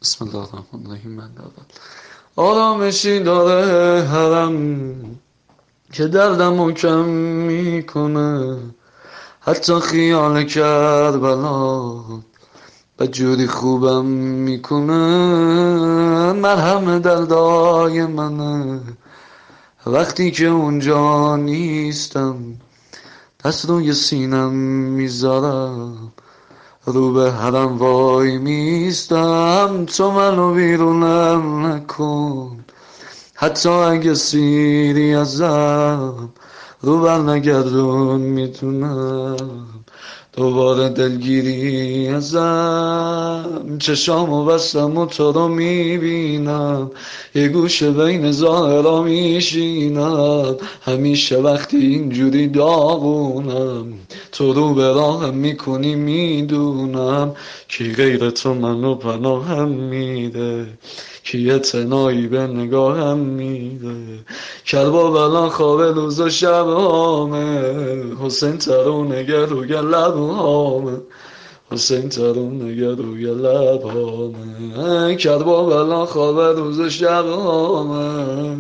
بسم الله الرحمن الرحیم. من اول آرامشی داره حرم که دردمو کم میکنه، حتی خیال کربلا بجوری خوبم میکنه. مرهم دردای منه وقتی که اونجا نیستم، دست روی سینم میذارم، رو به حرم وای میستم. تو منو بیرونم نکن، حتی اگه سیری ازم، رو بر نگردون میتونم دوباره دلگیری ازم. چشامو بستم و تو رو میبینم، یه گوشه بین ظاهرا میشینم. همیشه وقتی اینجوری داغونم، تو رو به راهم میکنی میدونم. کی غیر تو منو پناهم میده، کی اعتنایی به نگاهم میده. کربا بلا خواب روز و شبامه، حسین ترونه روی لبامه، حسین ترونه روی لبامه. کربا بلا خواب روز و شبامه.